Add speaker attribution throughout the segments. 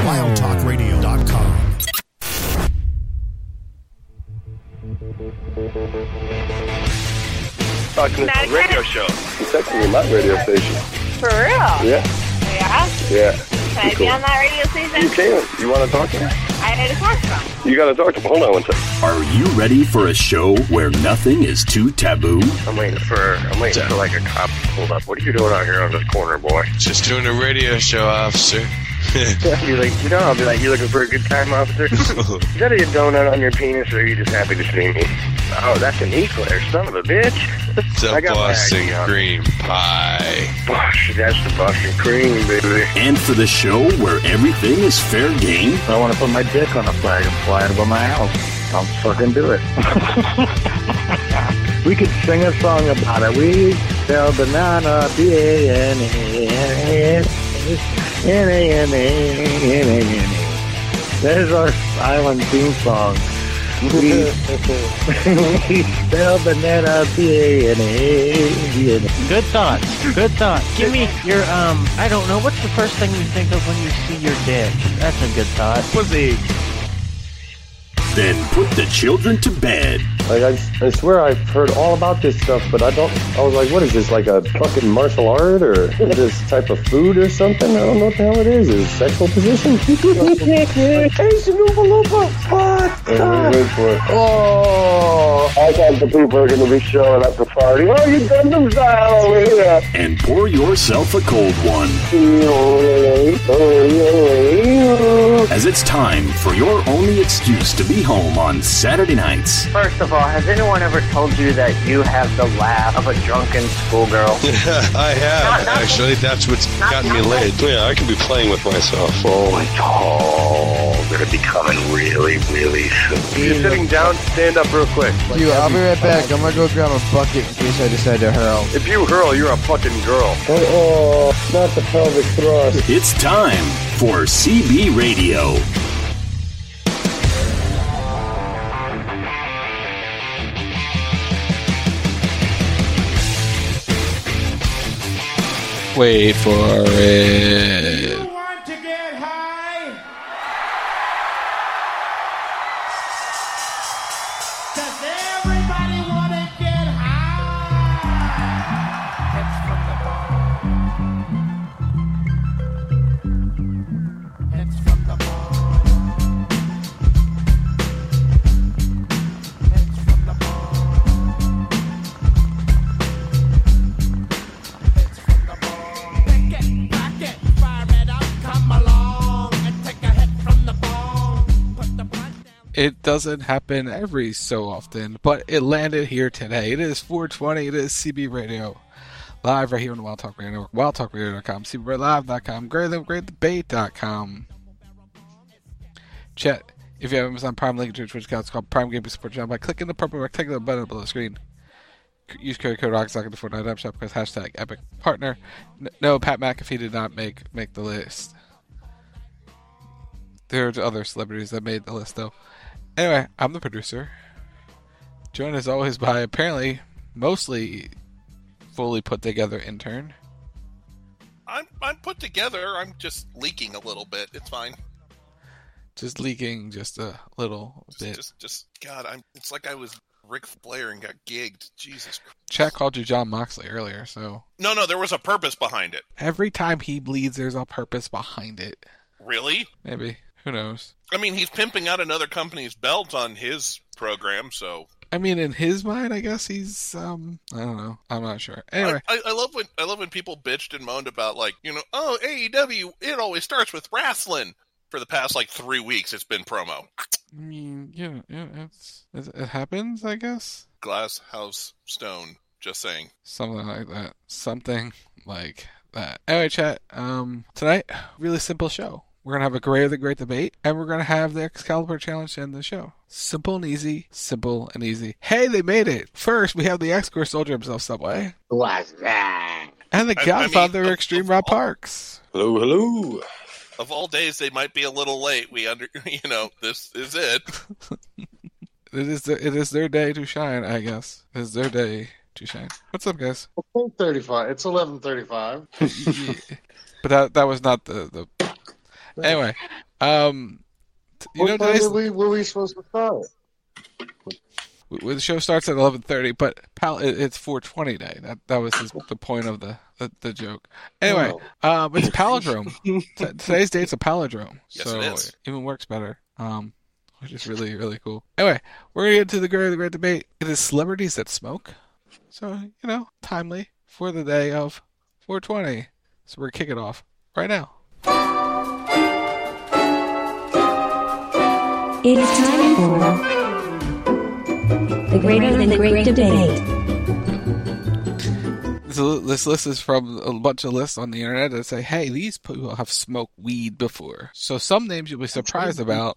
Speaker 1: WildTalkRadio.com.
Speaker 2: Talking to a radio show.
Speaker 3: It's actually my radio station.
Speaker 4: For real?
Speaker 3: Yeah.
Speaker 4: Yeah?
Speaker 3: Yeah.
Speaker 4: Can I be on that radio station?
Speaker 3: You can. You want to talk to me?
Speaker 4: I need to talk to them.
Speaker 3: You got to talk to me. Hold on one second.
Speaker 1: Are you ready for a show where nothing is too taboo?
Speaker 2: I'm waiting for like a cop to pull up. What are you doing out here on this corner, boy?
Speaker 5: Just doing a radio show, officer.
Speaker 2: I'll be like, I'll be like, you looking for a good time, officer? Is that a donut on your penis, or are you just happy to see me? Oh, that's an eclair, son of a bitch.
Speaker 5: The Boston cream pie.
Speaker 2: Bosh, that's the Boston cream, baby.
Speaker 1: And for the show where everything is fair game?
Speaker 6: I want to put my dick on a flag and fly it above my house. I'll fucking do it. We could sing a song about it. We sell banana, B-A-N-A-N-A. There's our island theme song. We sell banana, B-A-N-A.
Speaker 7: Good thoughts. Good thoughts. Give me your, I don't know, what's the first thing you think of when you see your dick? That's a good thought.
Speaker 6: Pussy.
Speaker 1: Then put the children to bed.
Speaker 3: Like, I swear I've heard all about this stuff, but I was like, what is this, like a fucking martial art, or this type of food or something? I don't know what the hell it is. Is it sexual position? Wait for it. Oh, I thought the people are going to be showing up to party. Oh, you done them style over here.
Speaker 1: And pour yourself a cold one. As it's time for your only excuse to be home on Saturday nights.
Speaker 7: First of all, has anyone ever told you that you have the laugh of a drunken schoolgirl?
Speaker 5: I have, actually. That's what's gotten me laid.
Speaker 3: Yeah, I could be playing with myself.
Speaker 2: Oh, it's all going to be coming really, really soon. You're sitting down, stand up real quick.
Speaker 8: I'll be right back. I'm gonna go grab a bucket in case I decide to hurl.
Speaker 2: If you hurl, you're a fucking girl.
Speaker 3: Oh, not the pelvic thrust.
Speaker 1: It's time for CB Radio.
Speaker 5: Wait for it.
Speaker 9: You want to get high? Does everybody want to get high? It's from the ball. It's from the ball. It's from the ball. It's from the ball. Pick it, pack it, fire it up, come along and take a hit from the ball. Put the blunt down.
Speaker 10: It doesn't happen every so often, but it landed here today. It is 420. It is CB Radio. Live right here on the Wild Talk Radio Network. WildTalkRadio.com, CBRadioLive.com, GreatLiveGreatDebate.com. Chat, if you have Amazon Prime, link to your Twitch account. It's called Prime Gaming Support Channel by clicking the purple rectangular button below the screen. Use code ROCKSOCK for $9 shop because hashtag Epic Partner. No, Pat McAfee did not make the list. There's other celebrities that made the list, though. Anyway, I'm the producer. Joined as always by apparently mostly fully put together intern.
Speaker 11: I'm put together. I'm just leaking a little bit. It's fine.
Speaker 10: Just leaking just a little bit.
Speaker 11: Just God, it's like I was Ric Flair and got gigged. Jesus Christ.
Speaker 10: Chat called you John Moxley earlier, so.
Speaker 11: No, there was a purpose behind it.
Speaker 10: Every time he bleeds, there's a purpose behind it.
Speaker 11: Really?
Speaker 10: Maybe. Who knows?
Speaker 11: I mean, he's pimping out another company's belt on his program, so.
Speaker 10: I mean, in his mind, I guess he's, I don't know. I'm not sure. Anyway.
Speaker 11: I love when people bitched and moaned about, like, oh, AEW, it always starts with wrestling. For the past, 3 weeks, it's been promo.
Speaker 10: I mean, yeah, it happens, I guess.
Speaker 11: Glass House Stone, just saying.
Speaker 10: Something like that. Something like that. Anyway, chat, tonight, really simple show. We're going to have a Great of the Great Debate, and we're going to have the Excalibur Challenge to end the show. Simple and easy. Simple and easy. Hey, they made it. First, we have the X-Core Soldier himself, Subway.
Speaker 6: What's that?
Speaker 10: And the Godfather, Extreme Rob Parks.
Speaker 3: Hello.
Speaker 11: Of all days, they might be a little late. This is it.
Speaker 10: It is their day to shine, I guess. It is their day to shine. What's up, guys?
Speaker 6: It's 35. It's 11:35.
Speaker 10: But that was not the... Anyway, You know, today's
Speaker 3: were we supposed to start?
Speaker 10: the show starts at 11:30, but it's 420 day. That was the point of the joke. Anyway, it's palindrome. Today's date's a palindrome,
Speaker 11: Yes,
Speaker 10: so
Speaker 11: it is.
Speaker 10: even works better. Which is really, really cool. Anyway, we're gonna get to the great debate. It is celebrities that smoke. So, timely for the day of 420. So we're kicking it off right now.
Speaker 12: It is time for the Greater Than Great Debate.
Speaker 10: This list is from a bunch of lists on the internet that say, hey, these people have smoked weed before. So some names you'll be surprised about.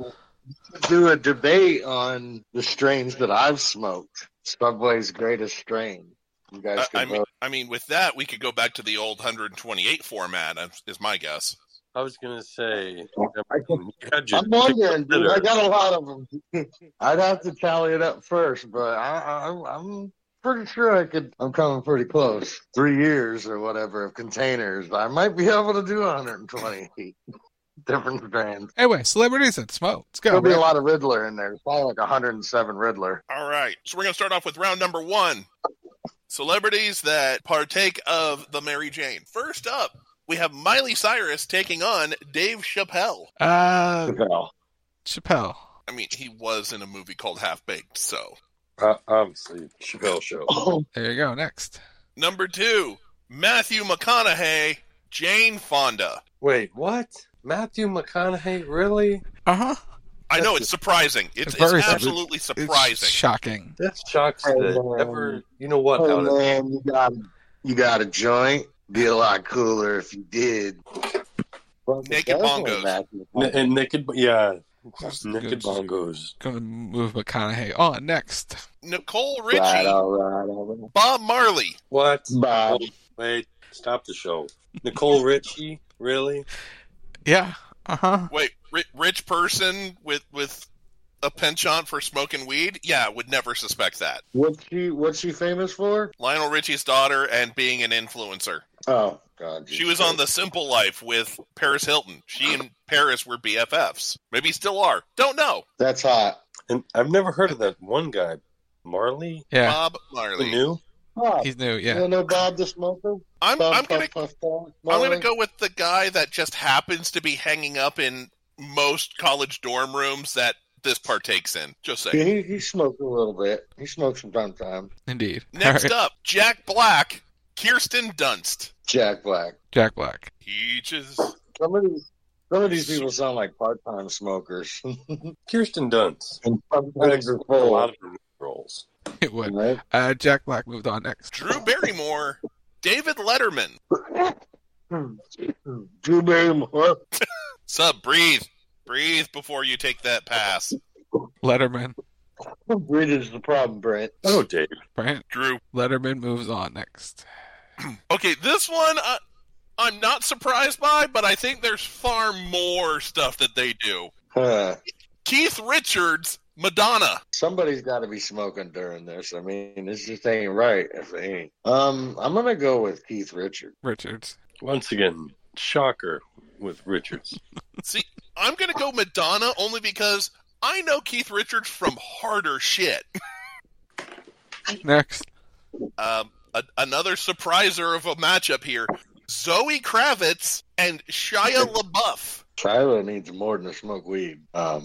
Speaker 3: Do a debate on the strains that I've smoked. Subway's greatest strain. You guys can vote.
Speaker 11: I mean, with that, we could go back to the old 128 format, is my guess.
Speaker 13: I was going to say...
Speaker 3: I'm wondering, dude, I got a lot of them. I'd have to tally it up first, but I'm pretty sure I'm coming pretty close. 3 years or whatever of containers. I might be able to do 120 different brands.
Speaker 10: Anyway, celebrities that smoke. Let's go.
Speaker 3: There'll be a lot of Riddler in there. There's probably like 107 Riddler.
Speaker 11: All right. So we're going to start off with round number 1. Celebrities that partake of the Mary Jane. First up, we have Miley Cyrus taking on Dave Chappelle.
Speaker 10: Chappelle.
Speaker 11: I mean, he was in a movie called Half Baked, so.
Speaker 13: Obviously, Chappelle Show.
Speaker 10: There you go. Next.
Speaker 11: Number 2, Matthew McConaughey, Jane Fonda.
Speaker 13: Wait, what? Matthew McConaughey, really?
Speaker 10: Uh-huh.
Speaker 11: I know, it's surprising. It's absolutely surprising.
Speaker 10: It's shocking.
Speaker 13: That shocks the ever... You know what?
Speaker 3: Oh, man, you got a joint. Be a lot cooler if you did.
Speaker 11: Naked Bongos.
Speaker 13: Naked Bongos.
Speaker 10: Gonna move McConaughey on. Next.
Speaker 11: Nicole Richie.
Speaker 3: All right.
Speaker 11: Bob Marley.
Speaker 13: What?
Speaker 3: Bob.
Speaker 13: Wait, stop the show. Nicole Richie? Really?
Speaker 10: Yeah. Uh-huh.
Speaker 11: Wait, rich person with a penchant for smoking weed? Yeah, would never suspect that.
Speaker 3: What's she famous for?
Speaker 11: Lionel Richie's daughter and being an influencer.
Speaker 3: Oh, God.
Speaker 11: She was on The Simple Life with Paris Hilton. She and Paris were BFFs. Maybe still are. Don't know.
Speaker 3: That's hot.
Speaker 13: And I've never heard of that one guy. Marley?
Speaker 10: Yeah.
Speaker 11: Bob Marley.
Speaker 13: New?
Speaker 3: Bob.
Speaker 10: He's new, yeah.
Speaker 3: You don't know Bob the Smoker?
Speaker 11: I'm gonna
Speaker 3: Marley?
Speaker 11: go with the guy that just happens to be hanging up in most college dorm rooms that this partakes in. Just saying.
Speaker 3: Yeah, he smoked a little bit. He smokes from time to time.
Speaker 10: Indeed.
Speaker 11: Next up, Jack Black, Kirsten Dunst.
Speaker 3: Jack Black.
Speaker 11: Peaches.
Speaker 3: Some of these people sound like part-time smokers.
Speaker 13: Kirsten Dunst.
Speaker 3: And sometimes they're
Speaker 13: A
Speaker 3: full.
Speaker 13: lot of roles.
Speaker 10: It would.
Speaker 3: Right?
Speaker 10: Jack Black moved on next.
Speaker 11: Drew Barrymore, David Letterman.
Speaker 3: Drew Barrymore.
Speaker 11: Sub, breathe. Breathe before you take that pass.
Speaker 10: Letterman.
Speaker 3: Breathe is the problem, Brent.
Speaker 13: Oh, Dave.
Speaker 10: Brent.
Speaker 11: Drew.
Speaker 10: Letterman moves on next.
Speaker 11: Okay, this one I'm not surprised by, but I think there's far more stuff that they do. Keith Richards, Madonna.
Speaker 3: Somebody's got to be smoking during this. I mean, this just ain't right if they ain't. I'm gonna go with Keith
Speaker 10: Richards.
Speaker 13: Once again, shocker with Richards.
Speaker 11: See, I'm gonna go Madonna only because I know Keith Richards from harder shit.
Speaker 10: Next.
Speaker 11: Another surpriser of a matchup here. Zoe Kravitz and Shia LaBeouf.
Speaker 3: Shia needs more than to smoke weed.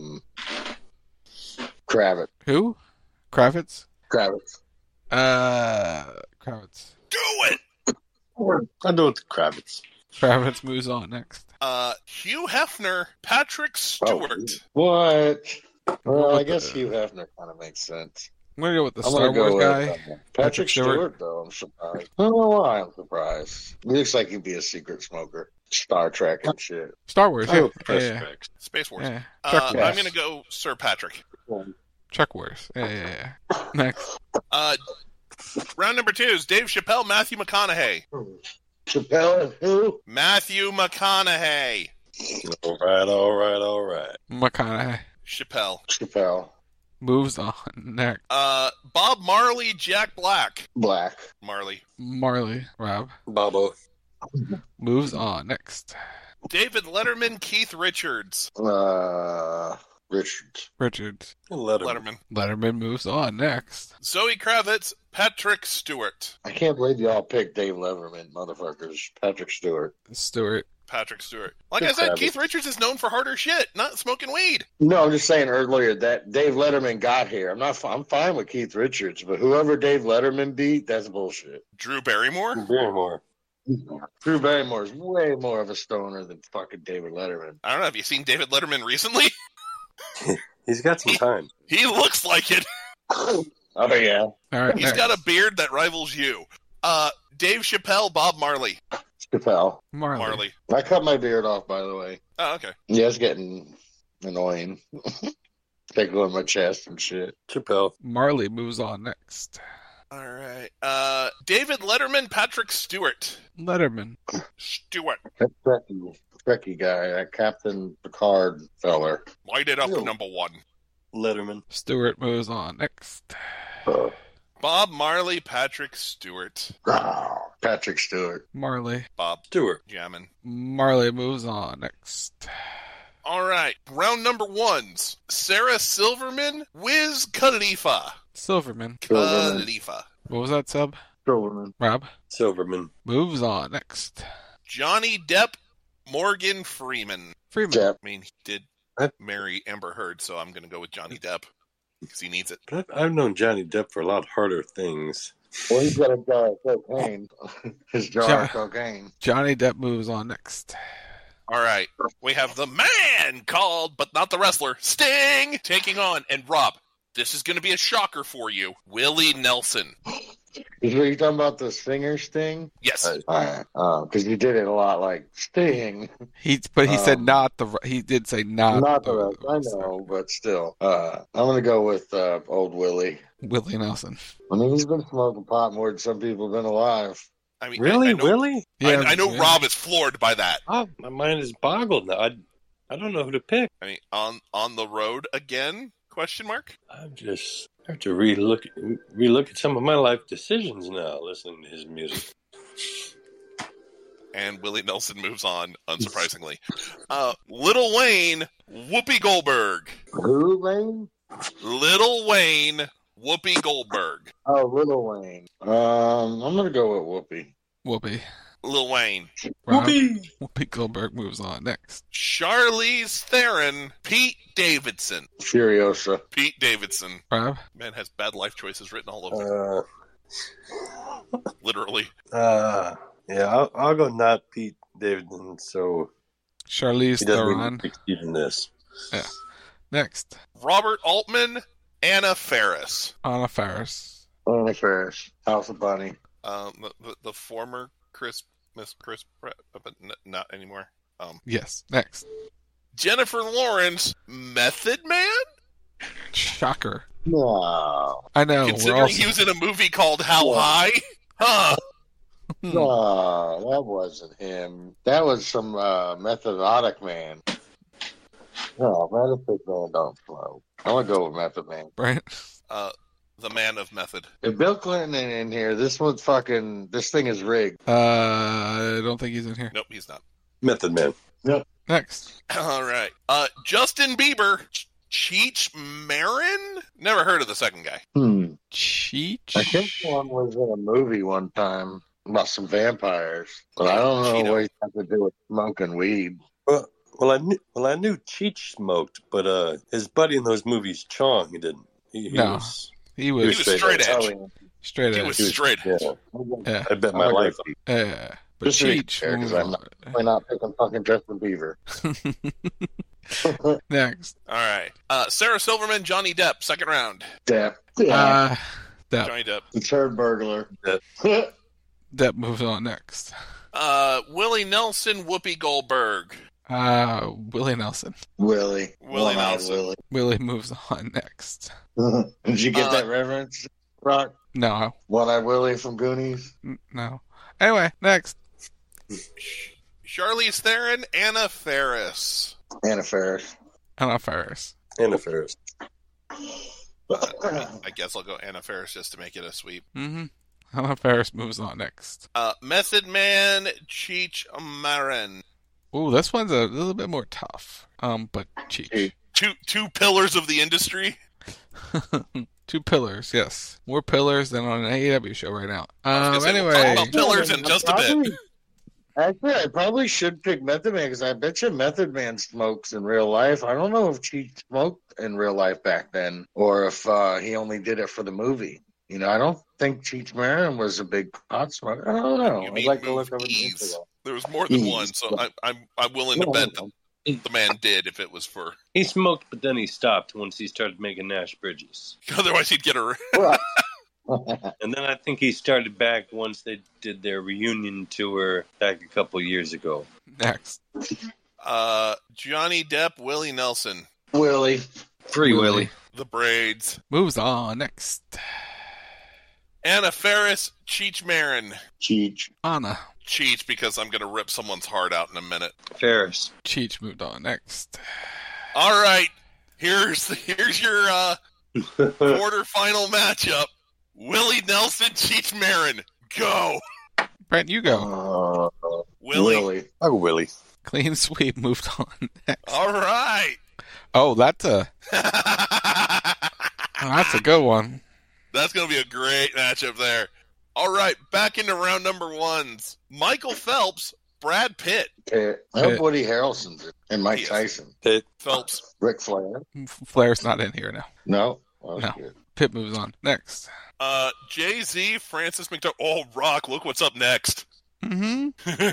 Speaker 3: Kravitz.
Speaker 10: Who? Kravitz?
Speaker 3: Kravitz.
Speaker 10: Kravitz.
Speaker 11: Do it!
Speaker 13: I know it's Kravitz.
Speaker 10: Kravitz moves on next.
Speaker 11: Hugh Hefner, Patrick Stewart.
Speaker 3: What? Well, I guess Hugh Hefner kind of makes sense.
Speaker 10: I'm going to go with the Star Wars guy.
Speaker 3: Patrick Stewart, though, I'm surprised. I don't know why I'm surprised. He looks like he'd be a secret smoker. Star Trek and shit.
Speaker 10: Star Wars,
Speaker 3: Oh,
Speaker 10: yeah.
Speaker 11: Space Wars.
Speaker 10: Yeah.
Speaker 11: I'm going to go Sir Patrick.
Speaker 10: Chuck Wars. Yeah. Next.
Speaker 11: Round number 2 is Dave Chappelle, Matthew McConaughey.
Speaker 3: Chappelle and who?
Speaker 11: Matthew McConaughey.
Speaker 13: All right.
Speaker 10: McConaughey.
Speaker 11: Chappelle.
Speaker 10: Moves on. Next.
Speaker 11: Bob Marley, Jack Black.
Speaker 3: Black.
Speaker 11: Marley.
Speaker 10: Rob.
Speaker 13: Bobo.
Speaker 10: Moves on. Next.
Speaker 11: David Letterman, Keith Richards.
Speaker 3: Richards.
Speaker 11: Letterman.
Speaker 10: Letterman moves on next.
Speaker 11: Zoe Kravitz, Patrick Stewart.
Speaker 3: I can't believe y'all picked Dave Letterman, motherfuckers. Patrick Stewart.
Speaker 11: Patrick Stewart. Like I said, Keith Richards is known for harder shit, not smoking weed.
Speaker 3: No, I'm just saying earlier that Dave Letterman got here. I'm fine with Keith Richards, but whoever Dave Letterman beat, that's bullshit.
Speaker 11: Drew Barrymore?
Speaker 3: Drew Barrymore's way more of a stoner than fucking David Letterman.
Speaker 11: I don't know. Have you seen David Letterman recently?
Speaker 13: He's got some time.
Speaker 11: He looks like it.
Speaker 3: Oh, yeah.
Speaker 10: All right,
Speaker 11: He's got a beard that rivals you. Dave Chappelle, Bob Marley.
Speaker 3: Chappelle.
Speaker 11: Marley.
Speaker 3: I cut my beard off, by the way.
Speaker 11: Oh, okay.
Speaker 3: Yeah, it's getting annoying. Tickling my chest and shit.
Speaker 13: Chappelle.
Speaker 10: Marley moves on next.
Speaker 11: All right. David Letterman, Patrick Stewart.
Speaker 10: Letterman.
Speaker 11: Stewart.
Speaker 3: That Trekkie guy, that Captain Picard feller.
Speaker 11: Light it up, number one.
Speaker 13: Letterman.
Speaker 10: Stewart moves on next.
Speaker 11: Bob Marley, Patrick Stewart.
Speaker 3: Patrick Stewart.
Speaker 10: Marley.
Speaker 11: Bob
Speaker 13: Stewart.
Speaker 11: Jammin'.
Speaker 10: Marley moves on next.
Speaker 11: All right. Round number ones. Sarah Silverman, Wiz Khalifa.
Speaker 10: Silverman.
Speaker 11: Khalifa.
Speaker 10: What was that sub?
Speaker 3: Silverman.
Speaker 10: Rob?
Speaker 13: Silverman.
Speaker 10: Moves on next.
Speaker 11: Johnny Depp, Morgan Freeman.
Speaker 10: Freeman.
Speaker 11: I mean, he did marry Amber Heard, so I'm going to go with Johnny Depp because he needs it.
Speaker 13: But I've known Johnny Depp for a lot harder things.
Speaker 3: Well, he's got a jar of cocaine. His jar of cocaine.
Speaker 10: Johnny Depp moves on next.
Speaker 11: All right. We have the man called, but not the wrestler, Sting, taking on, and Rob, this is going to be a shocker for you, Willie Nelson.
Speaker 3: Is what you talking about, the singer Sting?
Speaker 11: Yes.
Speaker 3: Because you did it a lot like Sting.
Speaker 10: But he said not the. He did say not.
Speaker 3: Not the rest. I know, but still, I'm gonna go with old Willie.
Speaker 10: Willie Nelson.
Speaker 3: I mean, he's been smoking pot more than some people have been alive.
Speaker 11: I mean,
Speaker 13: really,
Speaker 11: I know,
Speaker 13: Willie?
Speaker 11: Yeah, I know Rob is floored by that.
Speaker 13: Oh, my mind is boggled now. I don't know who to pick.
Speaker 11: I mean, on the road again? Question mark.
Speaker 13: I have to relook at some of my life decisions now, listening to his music.
Speaker 11: And Willie Nelson moves on, unsurprisingly. Lil Wayne, Whoopi Goldberg.
Speaker 3: Who, Wayne?
Speaker 11: Lil Wayne, Whoopi Goldberg.
Speaker 3: Oh, Lil Wayne. I'm gonna go with Whoopi.
Speaker 10: Whoopi.
Speaker 11: Lil Wayne.
Speaker 10: Whoopi Goldberg moves on next.
Speaker 11: Charlize Theron, Pete Davidson.
Speaker 3: Furiosa.
Speaker 11: Pete Davidson.
Speaker 10: Rob?
Speaker 11: Man has bad life choices written all over him. Literally.
Speaker 13: Yeah, I'll go not Pete Davidson, so
Speaker 10: Charlize Theron.
Speaker 13: Even this.
Speaker 10: Yeah. Next.
Speaker 11: Robert Altman, Anna Faris.
Speaker 10: Anna Faris.
Speaker 3: Anna Faris. House of Bunny.
Speaker 11: The former Miss Chris, but not anymore.
Speaker 10: Yes. Next.
Speaker 11: Jennifer Lawrence, Method Man.
Speaker 10: Shocker.
Speaker 3: No.
Speaker 10: I know.
Speaker 11: Considering he was in a movie called How High, huh?
Speaker 3: No, that wasn't him. That was some Methodic Man. No, Method Man don't flow. I'm gonna go with Method Man.
Speaker 10: Right.
Speaker 11: The man of method.
Speaker 3: If Bill Clinton ain't in here, this thing is rigged.
Speaker 10: I don't think he's in here.
Speaker 11: Nope, he's not.
Speaker 13: Method Man.
Speaker 3: Yep.
Speaker 10: Next.
Speaker 11: All right. Justin Bieber, Cheech Marin? Never heard of the second guy.
Speaker 10: Cheech?
Speaker 3: I think one was in a movie one time about some vampires, but I don't know what he had to do with smoking weed.
Speaker 13: Well, I knew Cheech smoked, but his buddy in those movies, Chong, he didn't. He was
Speaker 11: straight edge.
Speaker 10: Straight edge.
Speaker 11: He was straight edge.
Speaker 10: Yeah.
Speaker 13: I bet my life.
Speaker 10: Yeah. But
Speaker 3: just
Speaker 10: Cheech,
Speaker 3: because I'm not picking fucking Justin Bieber.
Speaker 10: Next.
Speaker 11: All right. Sarah Silverman, Johnny Depp, second round.
Speaker 3: Depp.
Speaker 10: Depp.
Speaker 11: Johnny Depp.
Speaker 3: The third burglar.
Speaker 10: Depp moves on next.
Speaker 11: Willie Nelson, Whoopi Goldberg.
Speaker 10: Willie Nelson.
Speaker 3: Willie
Speaker 11: Nelson.
Speaker 10: Willie moves on next.
Speaker 3: Did you get that reference, Rock?
Speaker 10: No.
Speaker 3: One-Eyed Willie from Goonies?
Speaker 10: No. Anyway, next.
Speaker 11: Charlize Theron, Anna Faris.
Speaker 3: Anna Faris.
Speaker 10: Anna Faris.
Speaker 13: Anna Faris.
Speaker 11: I guess I'll go Anna Faris just to make it a sweep.
Speaker 10: Mm-hmm. Anna Faris moves on next.
Speaker 11: Method Man, Cheech Marin.
Speaker 10: Ooh, this one's a little bit more tough. But Cheech.
Speaker 11: Two pillars of the industry.
Speaker 10: 2 pillars, yes. More pillars than on an AEW show right now. Anyway.
Speaker 11: We'll pillars in just a bit.
Speaker 3: Actually, I probably should pick Method Man because I bet you Method Man smokes in real life. I don't know if Cheech smoked in real life back then or if he only did it for the movie. You know, I don't think Cheech Marin was a big pot smoker. I don't know. I'd like to look up
Speaker 11: There was more than one, so I'm willing to bet that the man did if it was for...
Speaker 13: He smoked, but then he stopped once he started making Nash Bridges.
Speaker 11: Otherwise, he'd get a...
Speaker 13: And then I think he started back once they did their reunion tour back a couple years ago.
Speaker 10: Next.
Speaker 11: Johnny Depp, Willie Nelson.
Speaker 3: Willie.
Speaker 13: Free Willie.
Speaker 11: The Braids.
Speaker 10: Moves on. Next.
Speaker 11: Anna Faris, Cheech Marin.
Speaker 3: Cheech.
Speaker 10: Anna.
Speaker 11: Cheech, because I'm going to rip someone's heart out in a minute.
Speaker 13: Faris.
Speaker 10: Cheech moved on. Next.
Speaker 11: All right. Here's your quarterfinal matchup. Willie Nelson, Cheech Marin. Go.
Speaker 10: Brent, you go.
Speaker 11: Willie.
Speaker 13: Oh, Willie.
Speaker 10: Clean sweep moved on. Next.
Speaker 11: All right.
Speaker 10: Oh, that's a good one.
Speaker 11: That's going to be a great matchup there. All right, back into round number 1s. Michael Phelps, Brad Pitt.
Speaker 3: Pitt. I hope Woody Harrelson's and Mike Tyson.
Speaker 13: Pitt.
Speaker 11: Phelps.
Speaker 3: Ric Flair.
Speaker 10: Flair's not in here now.
Speaker 3: No.
Speaker 10: No. Good. Pitt moves on. Next.
Speaker 11: Jay-Z, Francis McDormand. Oh, Rock, look what's up next.
Speaker 10: Mm-hmm.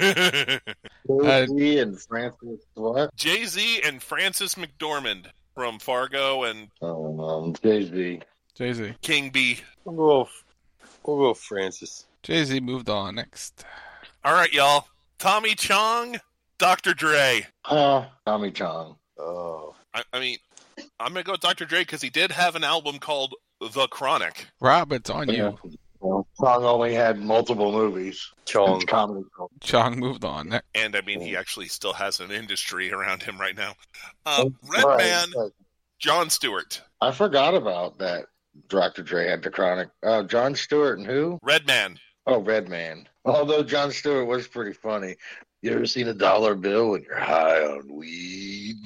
Speaker 3: Jay-Z and Francis what?
Speaker 11: Jay-Z and Francis McDormand from Fargo and...
Speaker 3: Jay-Z.
Speaker 10: Jay-Z.
Speaker 11: King B.
Speaker 13: We'll go Francis.
Speaker 10: Jay-Z moved on. Next.
Speaker 11: All right, y'all. Tommy Chong, Dr. Dre.
Speaker 3: Tommy Chong. Oh.
Speaker 11: I mean, I'm going to go with Dr. Dre because he did have an album called The Chronic.
Speaker 10: Rob, it's on you.
Speaker 3: Well, Chong only had multiple movies.
Speaker 13: Chong
Speaker 10: moved on. Next.
Speaker 11: And, I mean, he actually still has an industry around him right now. Redman, Jon Stewart.
Speaker 3: I forgot about that. Dr. Dre had The Chronic. Jon Stewart and who?
Speaker 11: Redman.
Speaker 3: Oh, Redman. Although Jon Stewart was pretty funny. You ever seen a dollar bill when you're high on weed?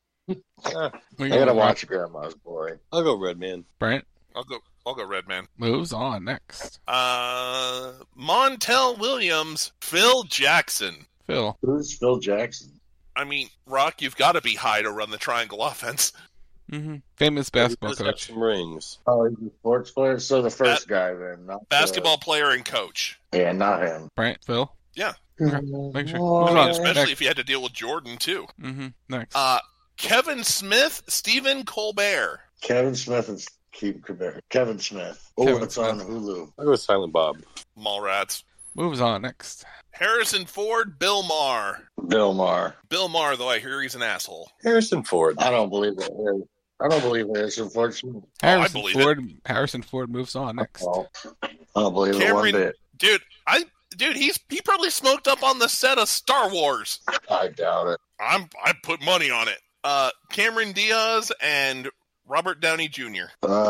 Speaker 3: I gotta watch Grandma's Boy.
Speaker 13: I'll go Redman.
Speaker 10: Brent?
Speaker 11: I'll go Redman.
Speaker 10: Moves on. Next.
Speaker 11: Montel Williams, Phil Jackson.
Speaker 10: Phil.
Speaker 3: Who's Phil Jackson?
Speaker 11: I mean, Rock, you've got to be high to run the triangle offense.
Speaker 10: Mm-hmm. Famous basketball coach.
Speaker 13: Some rings.
Speaker 3: Oh, he's a sports player? So the first guy then. Not
Speaker 11: basketball player and coach.
Speaker 3: Yeah, not him.
Speaker 10: Brent, Phil?
Speaker 11: Yeah.
Speaker 10: Okay. Make sure.
Speaker 11: Especially if you had to deal with Jordan, too.
Speaker 10: Mm-hmm. Next.
Speaker 11: Kevin Smith, Stephen Colbert.
Speaker 3: Kevin Smith and Stephen Colbert. Kevin Smith. Oh, it's on Hulu.
Speaker 13: I'll go with Silent Bob.
Speaker 11: Mallrats.
Speaker 10: Moves on. Next.
Speaker 11: Harrison Ford, Bill Maher.
Speaker 3: Bill Maher.
Speaker 11: Bill Maher, though I hear he's an asshole.
Speaker 13: Harrison Ford.
Speaker 3: I don't believe it. I don't believe Harrison Ford.
Speaker 10: Harrison Ford moves on. Next.
Speaker 3: I don't believe it one bit.
Speaker 11: Dude, he probably smoked up on the set of Star Wars.
Speaker 3: I doubt it.
Speaker 11: I put money on it. Cameron Diaz and Robert Downey Jr.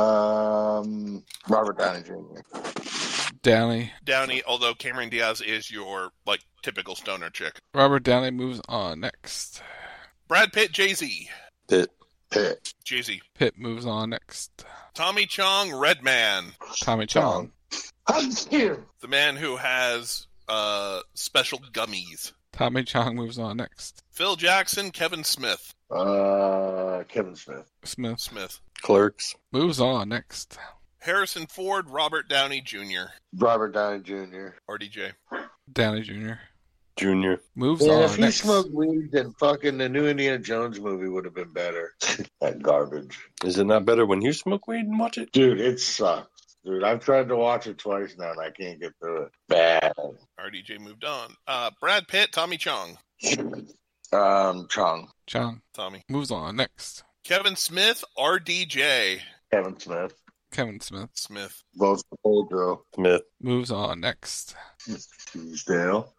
Speaker 3: Robert Downey Jr.
Speaker 10: Downey,
Speaker 11: although Cameron Diaz is your, typical stoner chick.
Speaker 10: Robert Downey moves on. Next.
Speaker 11: Brad Pitt, Jay-Z.
Speaker 13: Pitt.
Speaker 11: Jay-Z.
Speaker 10: Pitt moves on. Next.
Speaker 11: Tommy Chong, Redman.
Speaker 10: Tommy Chong.
Speaker 11: The man who has special gummies.
Speaker 10: Tommy Chong moves on. Next.
Speaker 11: Phil Jackson, Kevin Smith.
Speaker 3: Kevin Smith.
Speaker 11: Smith.
Speaker 13: Clerks.
Speaker 10: Moves on. Next.
Speaker 11: Harrison Ford, Robert Downey Jr.
Speaker 3: Robert Downey Jr.
Speaker 11: RDJ.
Speaker 10: Downey Jr.
Speaker 3: Moves
Speaker 10: on.
Speaker 3: If he smoked weed, then fucking the new Indiana Jones movie would have been better. That garbage.
Speaker 13: Is it not better when you smoke weed and watch it?
Speaker 3: Dude, it sucks. Dude, I've tried to watch it twice now and I can't get through it. Bad.
Speaker 11: RDJ moved on. Brad Pitt, Tommy Chong.
Speaker 3: Chong.
Speaker 10: Tommy. Moves on. Next.
Speaker 11: Kevin Smith, RDJ.
Speaker 3: Kevin Smith.
Speaker 11: Votes
Speaker 3: for Pedro.
Speaker 13: Smith.
Speaker 10: Moves on. Next.
Speaker 3: Teasdale.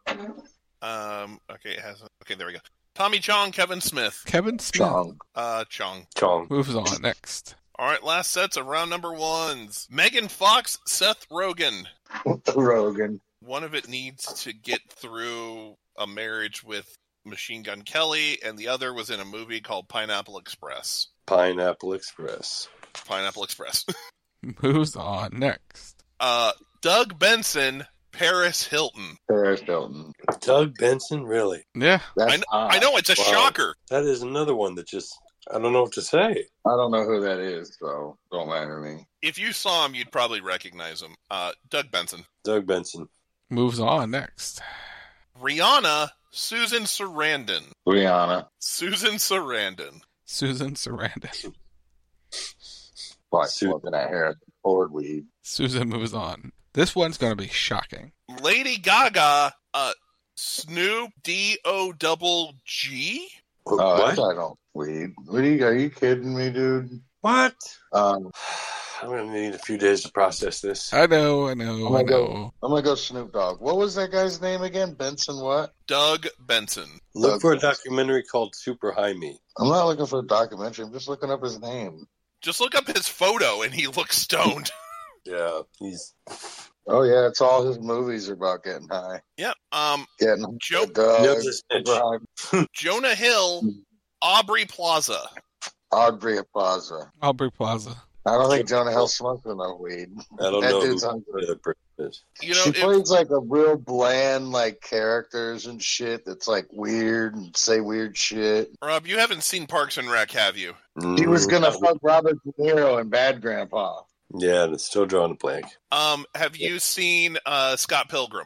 Speaker 11: Okay, okay, there we go. Tommy Chong, Kevin Smith.
Speaker 10: Chong.
Speaker 11: Chong.
Speaker 10: Moves on. Next.
Speaker 11: All right, last sets of round number 1s. Megan Fox, Seth Rogen.
Speaker 3: Rogen.
Speaker 11: One of it needs to get through a marriage with Machine Gun Kelly, and the other was in a movie called Pineapple Express.
Speaker 13: Pineapple Express.
Speaker 11: Pineapple Express.
Speaker 10: Moves on. Next.
Speaker 11: Doug Benson, Paris Hilton.
Speaker 3: Paris Hilton.
Speaker 13: Doug Benson, really?
Speaker 10: Yeah.
Speaker 11: I know, it's a shocker.
Speaker 13: That is another one that just, I don't know what to say.
Speaker 3: I don't know who that is, so don't matter to me.
Speaker 11: If you saw him, you'd probably recognize him. Doug Benson.
Speaker 13: Doug Benson.
Speaker 10: Moves on. Next.
Speaker 11: Rihanna, Susan Sarandon.
Speaker 3: Rihanna.
Speaker 11: Susan Sarandon.
Speaker 10: Susan Sarandon.
Speaker 3: By smoking that hair forward weed.
Speaker 10: Susan moves on. This one's going to be shocking.
Speaker 11: Lady Gaga, Snoop D-O-double-G?
Speaker 3: What? I don't weed. Are you kidding me, dude?
Speaker 13: What? I'm going to need a few days to process this.
Speaker 10: I know.
Speaker 3: I'm going to go Snoop Dogg. What was that guy's name again? Benson what?
Speaker 11: Doug Benson.
Speaker 13: Look for a documentary called Super High Me.
Speaker 3: I'm not looking for a documentary. I'm just looking up his name.
Speaker 11: Just look up his photo and he looks stoned.
Speaker 13: Yeah, he's...
Speaker 3: Oh, yeah, it's all his movies are about getting high.
Speaker 11: Yep.
Speaker 3: Getting
Speaker 11: Jonah Hill, Aubrey Plaza.
Speaker 3: Aubrey Plaza. I don't think Jonah Hill smokes enough weed.
Speaker 13: I don't know who the person is.
Speaker 3: She plays like a real bland like characters and shit that's like weird and say weird shit.
Speaker 11: Rob, you haven't seen Parks and Rec, have you?
Speaker 3: He was gonna fuck Robert De Niro in Bad Grandpa.
Speaker 13: Yeah, and it's still drawing a blank.
Speaker 11: Have you seen Scott Pilgrim?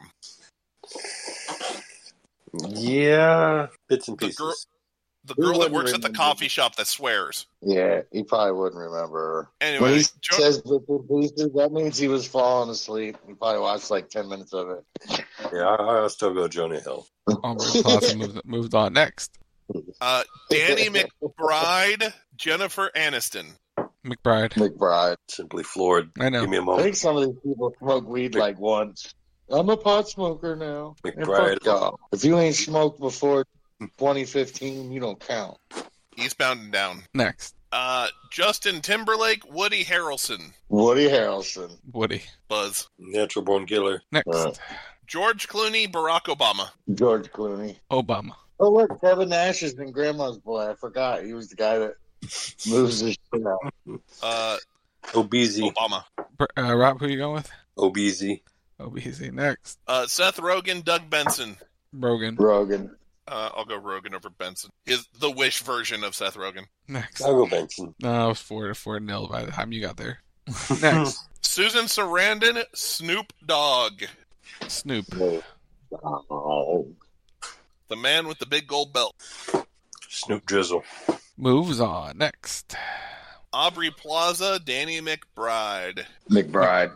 Speaker 13: Yeah, bits and pieces.
Speaker 11: The girl that works at the coffee shop that swears.
Speaker 3: Yeah, he probably wouldn't remember her.
Speaker 11: Anyway,
Speaker 3: when he says bits and pieces, that means he was falling asleep. He probably watched like 10 minutes of it.
Speaker 13: Yeah, I'll still go Jonah Hill.
Speaker 10: Aubrey Plaza moved on. Next.
Speaker 11: Danny McBride, Jennifer Aniston.
Speaker 10: McBride.
Speaker 13: Simply floored.
Speaker 10: I know.
Speaker 13: Give me a
Speaker 3: I
Speaker 13: moment.
Speaker 3: think some of these people smoke weed like once. I'm a pot smoker now.
Speaker 13: McBride.
Speaker 3: If you ain't smoked before 2015, you don't count.
Speaker 11: Eastbound and Down.
Speaker 10: Next.
Speaker 11: Justin Timberlake, Woody Harrelson.
Speaker 10: Woody.
Speaker 11: Buzz.
Speaker 13: Natural Born Killer.
Speaker 10: Next.
Speaker 11: George Clooney, Barack Obama.
Speaker 3: George Clooney.
Speaker 10: Obama.
Speaker 3: Oh, look, Kevin Nash is in Grandma's Boy. I forgot. He was the guy that moves his shit out.
Speaker 13: Obeezy.
Speaker 11: Obama.
Speaker 10: Rob, who you going with?
Speaker 13: Obeezy.
Speaker 10: Next.
Speaker 11: Seth Rogen, Doug Benson.
Speaker 10: Rogen.
Speaker 11: I'll go Rogen over Benson. The Wish version of Seth Rogen.
Speaker 10: Next.
Speaker 13: I'll go Benson.
Speaker 10: No, it was 4-0 by the time you got there. Next.
Speaker 11: Susan Sarandon, Snoop Dogg.
Speaker 10: Snoop.
Speaker 3: Oh.
Speaker 11: The man with the big gold belt.
Speaker 13: Snoop Drizzle.
Speaker 10: Moves on. Next.
Speaker 11: Aubrey Plaza, Danny McBride.
Speaker 10: McBride.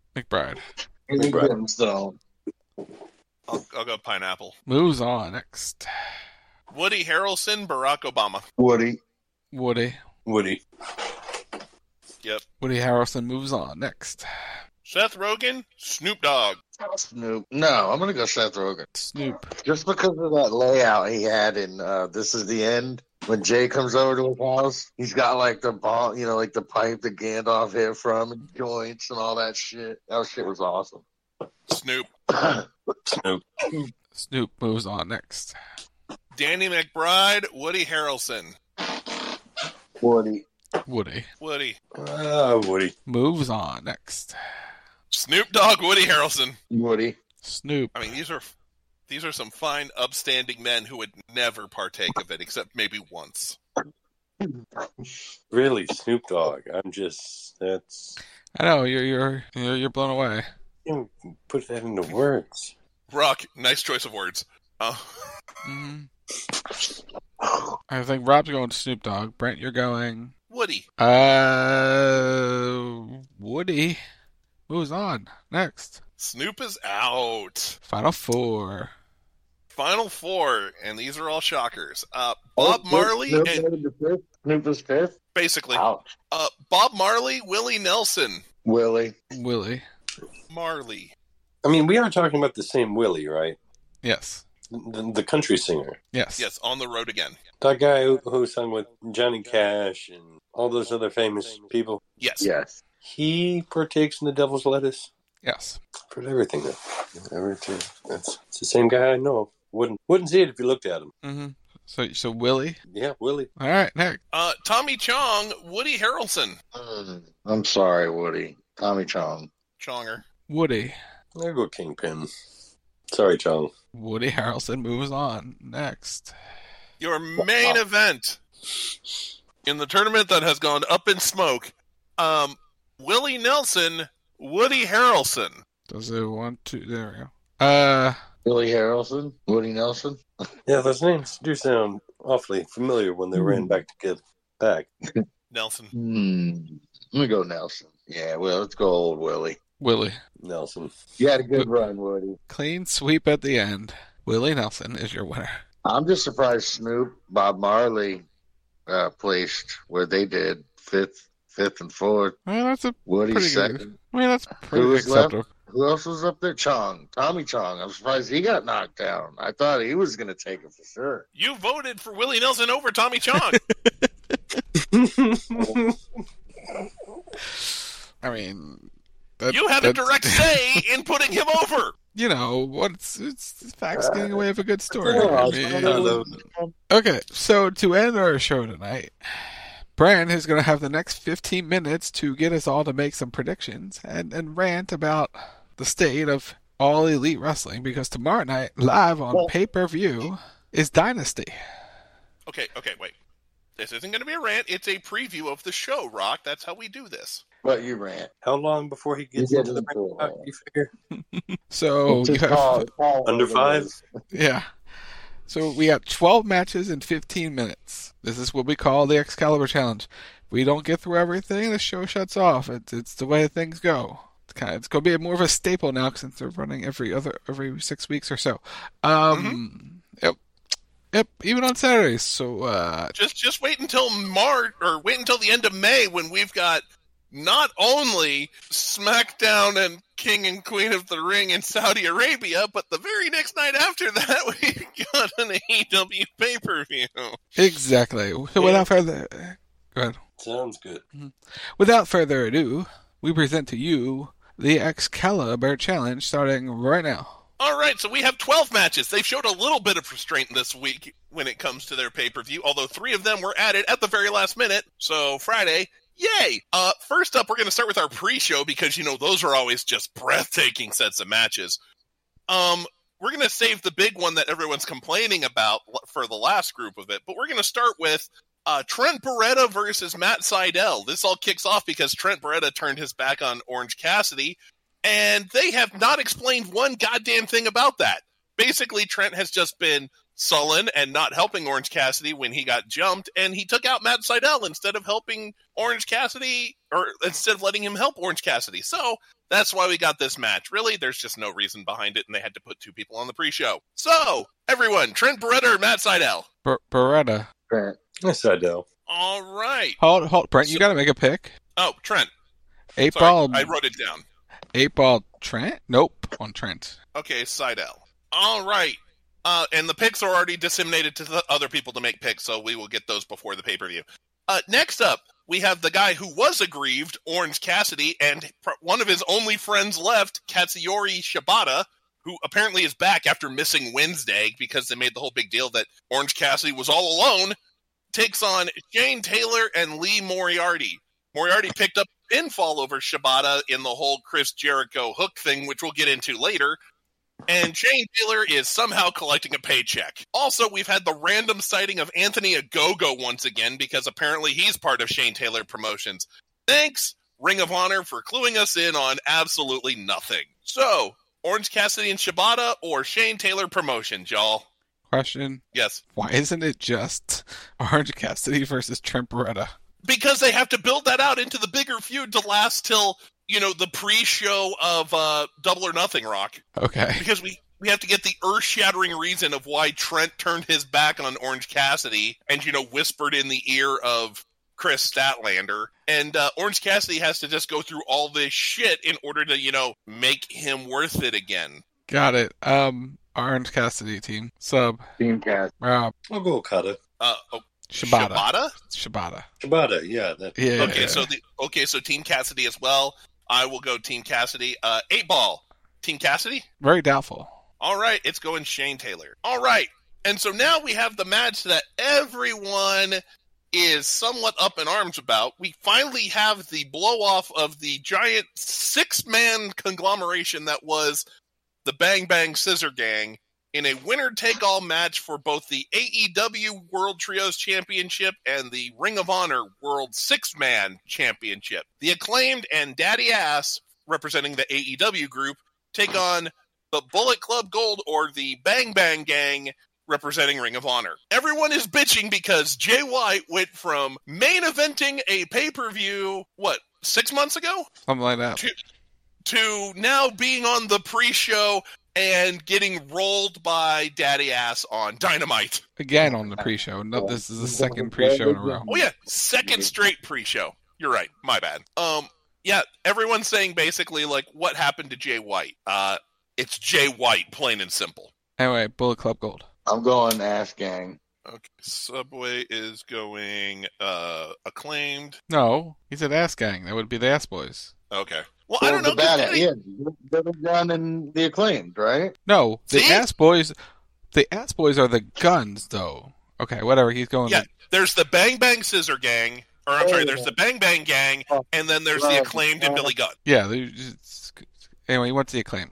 Speaker 11: I'll go Pineapple.
Speaker 10: Moves on. Next.
Speaker 11: Woody Harrelson, Barack Obama.
Speaker 3: Woody.
Speaker 11: Yep.
Speaker 10: Woody Harrelson moves on. Next.
Speaker 11: Seth Rogen, Snoop Dogg.
Speaker 3: Snoop. No, I'm going to go Seth Rogen.
Speaker 10: Snoop.
Speaker 3: Just because of that layout he had in This Is the End. When Jay comes over to his house, he's got like the bomb, like the pipe that Gandalf hit from, and joints and all that shit. That shit was awesome.
Speaker 11: Snoop.
Speaker 10: Snoop moves on. Next.
Speaker 11: Danny McBride, Woody Harrelson.
Speaker 3: Woody.
Speaker 11: Woody.
Speaker 10: Moves on. Next.
Speaker 11: Snoop Dogg, Woody Harrelson.
Speaker 3: Woody.
Speaker 10: Snoop.
Speaker 11: I mean, these are some fine, upstanding men who would never partake of it, except maybe once.
Speaker 13: Really, Snoop Dogg. That's.
Speaker 10: I know you're blown away.
Speaker 13: You put that into words.
Speaker 11: Rock, nice choice of words.
Speaker 10: I think Rob's going to Snoop Dogg. Brent, you're going
Speaker 11: Woody.
Speaker 10: Woody moves on. Next.
Speaker 11: Snoop is out.
Speaker 10: Final four,
Speaker 11: and these are all shockers. Bob Marley and
Speaker 3: Snoop is fifth.
Speaker 11: Basically.
Speaker 3: Ouch.
Speaker 11: Bob Marley, Willie Nelson.
Speaker 3: Willie.
Speaker 11: Marley.
Speaker 13: I mean, we are talking about the same Willie, right?
Speaker 10: Yes.
Speaker 13: The country singer.
Speaker 10: Yes.
Speaker 11: On the road again.
Speaker 13: That guy who sung with Johnny Cash and all those other famous people.
Speaker 11: Yes.
Speaker 13: He partakes in the devil's lettuce.
Speaker 10: Yes.
Speaker 13: For everything. It's the same guy I know. Wouldn't see it if you looked at him.
Speaker 10: Mm-hmm. So Willie?
Speaker 13: Yeah, Willie.
Speaker 10: All right, next.
Speaker 11: Tommy Chong, Woody Harrelson.
Speaker 3: I'm sorry, Woody. Tommy Chong.
Speaker 11: Chonger.
Speaker 10: Woody.
Speaker 13: I'll go Kingpin. Sorry, Chong.
Speaker 10: Woody Harrelson moves on. Next.
Speaker 11: Your main event in the tournament that has gone up in smoke. Willie Nelson, Woody Harrelson.
Speaker 10: Does it want to? There we go.
Speaker 3: Willie Harrelson, Woody Nelson.
Speaker 13: Yeah, those names do sound awfully familiar when they ran back to get back.
Speaker 11: Nelson.
Speaker 3: Let me go Nelson. Yeah, well, let's go old Willie.
Speaker 10: Willie.
Speaker 13: Nelson.
Speaker 3: You had a good run, Woody.
Speaker 10: Clean sweep at the end. Willie Nelson is your winner.
Speaker 3: I'm just surprised Snoop, Bob Marley placed where they did fifth and fourth.
Speaker 10: Well, that's a
Speaker 3: Woody
Speaker 10: pretty
Speaker 3: second.
Speaker 10: Good. I mean, that's pretty acceptable.
Speaker 3: Who else was up there? Tommy Chong. I'm surprised he got knocked down. I thought he was going to take it for sure.
Speaker 11: You voted for Willie Nelson over Tommy Chong.
Speaker 10: I mean,
Speaker 11: you had a direct say in putting him over.
Speaker 10: You know, it's facts getting away with a good story. Okay, so to end our show tonight, Brand is going to have the next 15 minutes to get us all to make some predictions and rant about the state of All Elite Wrestling, because tomorrow night, live on pay-per-view, is Dynasty.
Speaker 11: Okay, wait. This isn't going to be a rant. It's a preview of the show, Rock. That's how we do this.
Speaker 3: But you rant.
Speaker 13: How long before he gets into the ring? You figure?
Speaker 10: So you have
Speaker 13: under 5?
Speaker 10: Yeah. So we have 12 matches in 15 minutes. This is what we call the Excalibur Challenge. If we don't get through everything, the show shuts off. It's the way things go. It's going to be more of a staple now since they're running every 6 weeks or so. Yep. Even on Saturdays. So
Speaker 11: just wait until March, or wait until the end of May, when we've got not only SmackDown and King and Queen of the Ring in Saudi Arabia, but the very next night after that, we got an AEW pay-per-view.
Speaker 10: Exactly. So without further... Go ahead.
Speaker 13: Sounds good.
Speaker 10: Without further ado, we present to you the Excalibur Challenge starting right now.
Speaker 11: All right, so we have 12 matches. They've showed a little bit of restraint this week when it comes to their pay-per-view, although 3 of them were added at the very last minute. So Friday... Yay! First up, we're going to start with our pre-show because, those are always just breathtaking sets of matches. We're going to save the big one that everyone's complaining about for the last group of it, but we're going to start with Trent Beretta versus Matt Sydal. This all kicks off because Trent Beretta turned his back on Orange Cassidy, and they have not explained one goddamn thing about that. Basically, Trent has just been sullen and not helping Orange Cassidy when he got jumped, and he took out Matt Sydal instead of helping Orange Cassidy, or instead of letting him help Orange Cassidy. So that's why we got this match. Really, there's just no reason behind it, and they had to put 2 people on the pre-show. So, everyone, Trent Beretta or Matt Sydal?
Speaker 10: Beretta.
Speaker 3: Trent.
Speaker 13: Sydal.
Speaker 11: All right.
Speaker 10: Hold, Brent, you got to make a pick.
Speaker 11: Oh, Trent.
Speaker 10: 8-ball.
Speaker 11: I wrote it down.
Speaker 10: 8-ball Trent? Nope, on Trent.
Speaker 11: Okay, Sydal. All right. And the picks are already disseminated to the other people to make picks, so we will get those before the pay-per-view. Next up, we have the guy who was aggrieved, Orange Cassidy, and one of his only friends left, Katsuyori Shibata, who apparently is back after missing Wednesday because they made the whole big deal that Orange Cassidy was all alone, takes on Shane Taylor and Lee Moriarty. Moriarty picked up pinfall over Shibata in the whole Chris Jericho hook thing, which we'll get into later. And Shane Taylor is somehow collecting a paycheck. Also, we've had the random sighting of Anthony Ogogo once again, because apparently he's part of Shane Taylor Promotions. Thanks, Ring of Honor, for cluing us in on absolutely nothing. So, Orange Cassidy and Shibata or Shane Taylor Promotions, y'all?
Speaker 10: Question.
Speaker 11: Yes.
Speaker 10: Why isn't it just Orange Cassidy versus Trent Beretta?
Speaker 11: Because they have to build that out into the bigger feud to last till... the pre-show of Double or Nothing, Rock.
Speaker 10: Okay.
Speaker 11: Because we have to get the earth-shattering reason of why Trent turned his back on Orange Cassidy and, whispered in the ear of Chris Statlander. And Orange Cassidy has to just go through all this shit in order to, make him worth it again.
Speaker 10: Got it. Orange Cassidy team. Sub.
Speaker 3: Team Cassidy.
Speaker 13: I'll go Okada.
Speaker 10: Shibata.
Speaker 13: Shibata, yeah.
Speaker 11: Okay, so Team Cassidy as well. I will go Team Cassidy. 8-ball. Team Cassidy?
Speaker 10: Very doubtful.
Speaker 11: All right, it's going Shane Taylor. All right, and so now we have the match that everyone is somewhat up in arms about. We finally have the blow-off of the giant 6-man conglomeration that was the Bang Bang Scissor Gang in a winner-take-all match for both the AEW World Trios Championship and the Ring of Honor World 6-Man Championship. The Acclaimed and Daddy Ass, representing the AEW group, take on the Bullet Club Gold, or the Bang Bang Gang, representing Ring of Honor. Everyone is bitching because Jay White went from main eventing a pay-per-view, 6 months ago?
Speaker 10: Something like that.
Speaker 11: To now being on the pre-show and getting rolled by Daddy Ass on Dynamite.
Speaker 10: Again on the pre-show. No, this is the second pre-show in a row.
Speaker 11: Oh yeah, second straight pre-show. You're right. My bad. Yeah, everyone's saying basically, like, what happened to Jay White? It's Jay White, plain and simple.
Speaker 10: Anyway, Bullet Club Gold.
Speaker 3: I'm going Ass Gang.
Speaker 11: Okay, Subway is going Acclaimed.
Speaker 10: No, he said Ass Gang. That would be the Ass Boys.
Speaker 11: Okay. Well, I don't know.
Speaker 3: The Gun and the Acclaimed, right?
Speaker 10: No, the Ass Boys. The Ass Boys are the Guns, though. Okay, whatever. He's going.
Speaker 11: Yeah, there's the Bang Bang Scissor Gang. Or I'm sorry, there's the Bang Bang Gang, and then there's the Acclaimed and Billy Gunn.
Speaker 10: Yeah. Anyway, what's the Acclaimed?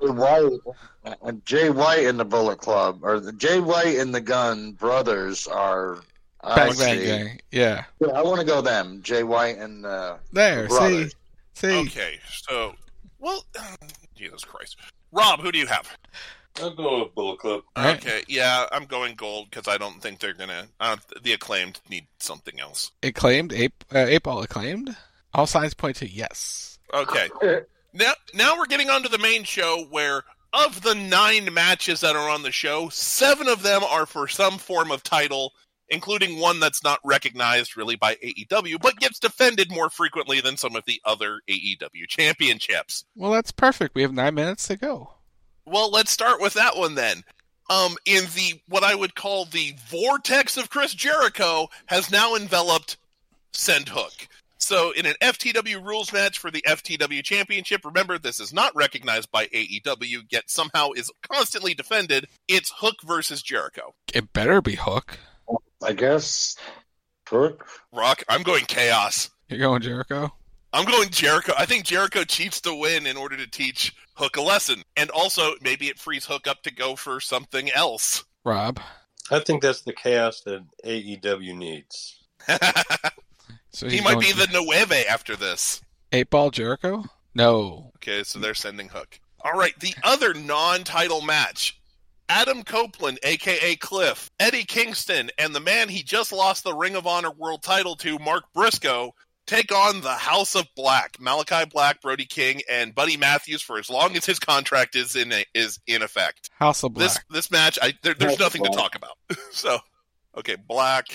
Speaker 3: Jay White and the Bullet Club, or the Jay White and the Gun brothers are
Speaker 10: Bang Bang Gang. Yeah.
Speaker 3: I want to go them. Jay White and
Speaker 10: there.
Speaker 3: brothers.
Speaker 10: See.
Speaker 11: Okay, so Jesus Christ, Rob, who do you have?
Speaker 13: I'll go with Bullet Club.
Speaker 11: Okay, yeah, I'm going Gold because I don't think they're gonna. The Acclaimed need something else.
Speaker 10: Acclaimed, Ape Ball Acclaimed. All signs point to yes.
Speaker 11: Okay. Now we're getting onto the main show where, of the 9 matches that are on the show, 7 of them are for some form of title, including one that's not recognized really by AEW, but gets defended more frequently than some of the other AEW championships.
Speaker 10: Well, that's perfect. We have 9 minutes to go.
Speaker 11: Well, let's start with that one then. In the, what I would call the vortex of Chris Jericho, has now enveloped Send Hook. So in an FTW rules match for the FTW Championship, remember this is not recognized by AEW, yet somehow is constantly defended, it's Hook versus Jericho.
Speaker 10: It better be Hook.
Speaker 3: I guess Hook.
Speaker 11: Rock, I'm going Chaos.
Speaker 10: You're going Jericho?
Speaker 11: I'm going Jericho. I think Jericho cheats to win in order to teach Hook a lesson. And also, maybe it frees Hook up to go for something else.
Speaker 10: Rob?
Speaker 13: I think that's the chaos that AEW needs.
Speaker 11: So he might be the Nueve after this.
Speaker 10: 8-Ball Jericho? No.
Speaker 11: Okay, so they're sending Hook. All right, the other non-title match. Adam Copeland, a.k.a. Cliff, Eddie Kingston, and the man he just lost the Ring of Honor World title to, Mark Briscoe, take on the House of Black. Malachi Black, Brody King, and Buddy Matthews for as long as his contract is in effect.
Speaker 10: House of Black.
Speaker 11: This match, there's nothing to talk about. So, okay, Black,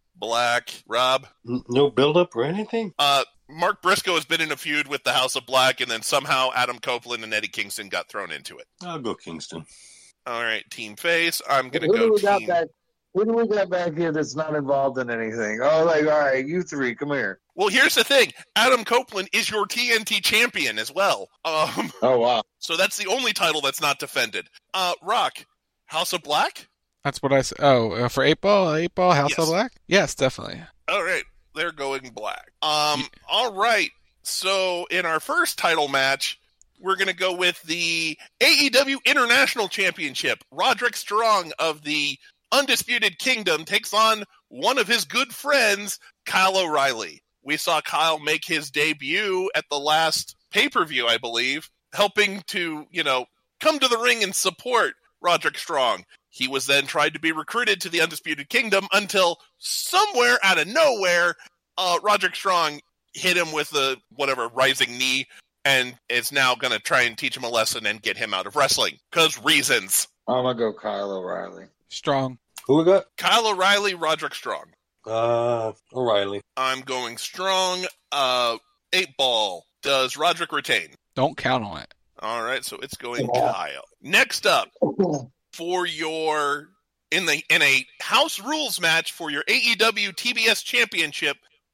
Speaker 11: Rob?
Speaker 13: No build-up or anything?
Speaker 11: Mark Briscoe has been in a feud with the House of Black, and then somehow Adam Copeland and Eddie Kingston got thrown into it.
Speaker 13: I'll go Kingston.
Speaker 11: All right, Team Face. I'm going to go Team...
Speaker 3: Who do we got back here that's not involved in anything? Oh, like, all right, you 3, come here.
Speaker 11: Well, here's the thing. Adam Copeland is your TNT champion as well.
Speaker 3: Oh, wow.
Speaker 11: So that's the only title that's not defended. Rock, House of Black?
Speaker 10: That's what I said. Oh, for 8-Ball, House of Black? Yes, definitely.
Speaker 11: All right, they're going Black. All right, so in our first title match, we're going to go with the AEW International Championship. Roderick Strong of the Undisputed Kingdom takes on one of his good friends, Kyle O'Reilly. We saw Kyle make his debut at the last pay-per-view, I believe, helping to, come to the ring and support Roderick Strong. He was then tried to be recruited to the Undisputed Kingdom until somewhere out of nowhere, Roderick Strong hit him with a rising knee, and is now going to try and teach him a lesson and get him out of wrestling. Because reasons.
Speaker 3: I'm going to go Kyle O'Reilly.
Speaker 10: Strong.
Speaker 13: Who we got?
Speaker 11: Kyle O'Reilly, Roderick Strong.
Speaker 13: O'Reilly.
Speaker 11: I'm going Strong. 8-Ball. Does Roderick retain?
Speaker 10: Don't count on it.
Speaker 11: All right, so it's going Kyle. Next up, for in a house rules match for your AEW TBS Championship,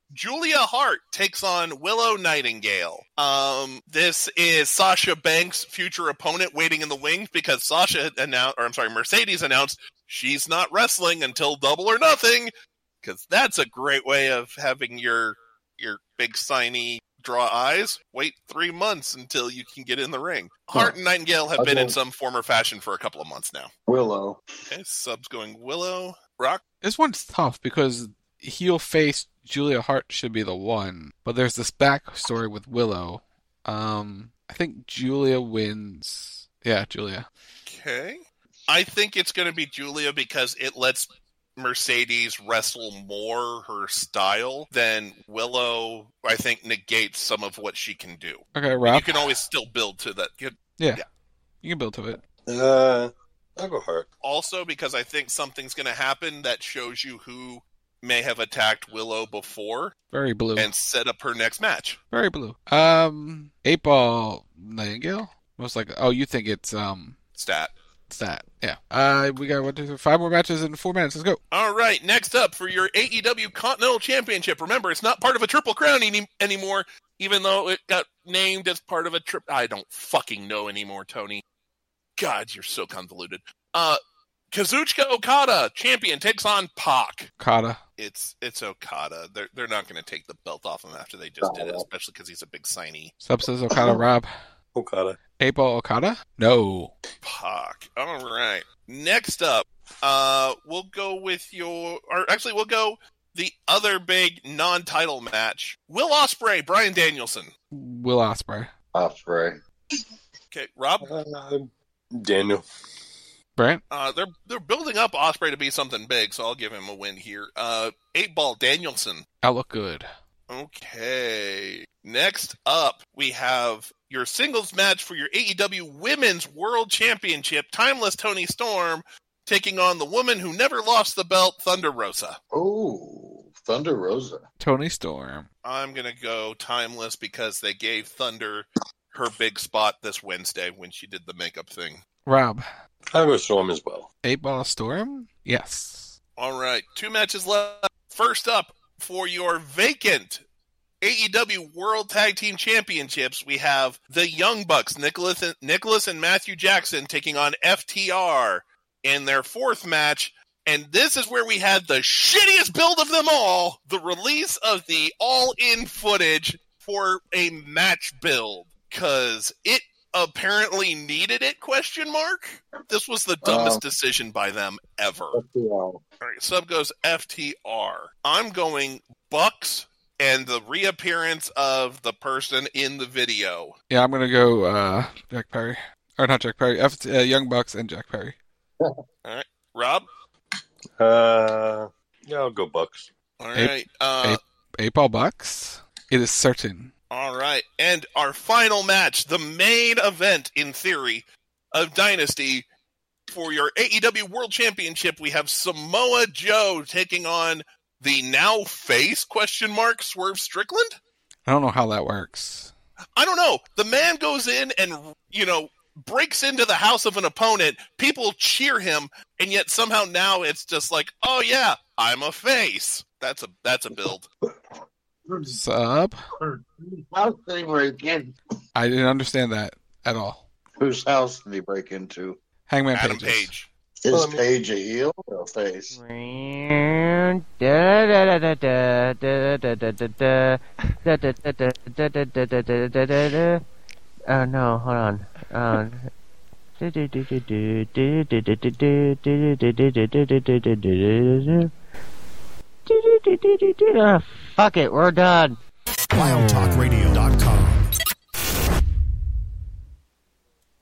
Speaker 11: Julia Hart takes on Willow Nightingale. This is Sasha Banks' future opponent waiting in the wings because Mercedes announced she's not wrestling until Double or Nothing, because that's a great way of having your big signey draw eyes. Wait 3 months until you can get in the ring. Hart and Nightingale have been in some form or fashion for a couple of months now.
Speaker 3: Willow.
Speaker 11: Okay, subs going Willow. Rock?
Speaker 10: This one's tough because heel face Julia Hart should be the one, but there's this backstory with Willow. I think Julia wins. Yeah, Julia.
Speaker 11: Okay. I think it's going to be Julia because it lets Mercedes wrestle more her style than Willow, I think, negates some of what she can do.
Speaker 10: Okay, Rob.
Speaker 11: You can always still build to that.
Speaker 10: Yeah. You can build to it.
Speaker 13: I'll go Hart.
Speaker 11: Also, because I think something's going to happen that shows you who may have attacked Willow before.
Speaker 10: Very blue.
Speaker 11: And set up her next match.
Speaker 10: Very blue. 8-Ball Nightingale? Most likely. Oh, you think it's
Speaker 11: Stat.
Speaker 10: Yeah. We got 5 more matches in 4 minutes. Let's go.
Speaker 11: All right. Next up for your AEW Continental Championship. Remember, it's not part of a Triple Crown anymore, even though it got named as part of a trip. I don't fucking know anymore, Tony. God, you're so convoluted. Kazuchika Okada, champion, takes on Pac.
Speaker 10: Okada.
Speaker 11: It's Okada. They're not going to take the belt off him after they just did it, especially because he's a big signee.
Speaker 10: Sub says Okada. Rob.
Speaker 13: Okada.
Speaker 10: 8-Ball Okada? No.
Speaker 11: Pac. All right. Next up, we'll go the other big non-title match. Will Ospreay, Bryan Danielson.
Speaker 10: Will Ospreay.
Speaker 3: Ospreay.
Speaker 11: Okay, Rob.
Speaker 13: Daniel.
Speaker 10: Brent?
Speaker 11: They're building up Ospreay to be something big, so I'll give him a win here. 8-Ball Danielson.
Speaker 10: I look good.
Speaker 11: Okay. Next up, we have your singles match for your AEW Women's World Championship. Timeless Toni Storm taking on the woman who never lost the belt, Thunder Rosa.
Speaker 3: Oh, Thunder Rosa.
Speaker 10: Toni Storm.
Speaker 11: I'm going to go Timeless because they gave Thunder her big spot this Wednesday when she did the makeup thing.
Speaker 10: Rob.
Speaker 13: I'll go Storm as well.
Speaker 10: 8-Ball Storm? Yes.
Speaker 11: All right. 2 matches left. First up, for your vacant AEW World Tag Team Championships, we have the Young Bucks, Nicholas and Matthew Jackson, taking on FTR in their 4th match. And this is where we had the shittiest build of them all, the release of the all-in footage for a match build. Because it apparently needed it, ? This was the dumbest decision by them ever.
Speaker 3: FTR.
Speaker 11: All right, sub goes FTR. I'm going Bucks and the reappearance of the person in the video.
Speaker 10: Yeah, I'm going to go Jack Perry. Or not Jack Perry. Young Bucks and Jack Perry.
Speaker 11: All right. Rob?
Speaker 13: Yeah, I'll go Bucks.
Speaker 11: All right.
Speaker 10: 8-Ball Bucks? It is certain.
Speaker 11: All right. And our final match, the main event, in theory, of Dynasty. For your AEW World Championship, we have Samoa Joe taking on the now face, ? Swerve Strickland?
Speaker 10: I don't know how that works.
Speaker 11: I don't know. The man goes in and, breaks into the house of an opponent. People cheer him, and yet somehow now it's just like, oh yeah, I'm a face. That's a build.
Speaker 10: Sub?
Speaker 3: House did he break in?
Speaker 10: I didn't understand that at all.
Speaker 3: Whose house did he break into?
Speaker 10: Hangman
Speaker 11: Adam
Speaker 10: Page's.
Speaker 11: Page.
Speaker 3: Is Page a heel or a face?
Speaker 7: Oh no, hold on. Fuck it, we're done.
Speaker 14: Wild Talk Radio.